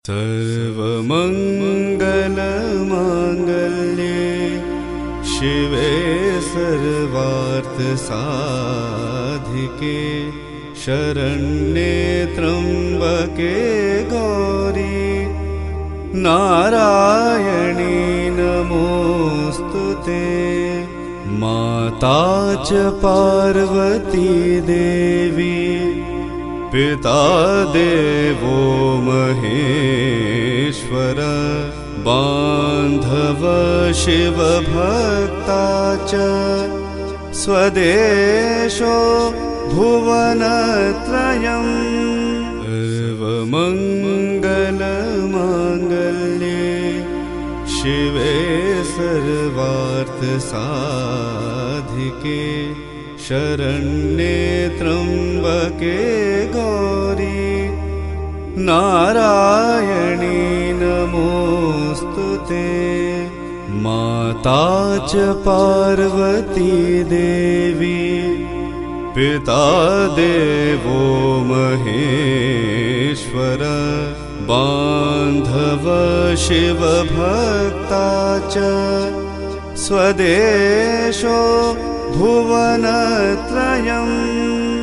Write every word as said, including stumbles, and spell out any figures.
सर्वमङ्गलमाङ्गल्ये शिवे सर्वार्थसाधिके शरण्ये त्र्यम्बके गौरी नारायणी नमोऽस्तुते। माता च पार्वती देवी पिता देवो महेश्वर बान्धव शिवभक्ता च स्वदेशो भुवनत्रयम्। सर्वमङ्गलमाङ्गल्ये शिवे सर्वार्थसाधिके शरण्ये त्र्यम्बके गौरी नारायणी नमोऽस्तुते। माता च पार्वती देवी पिता देवो महेश्वर बान्धव शिवभक्ता च स्वदेशो भुवनत्रयम्।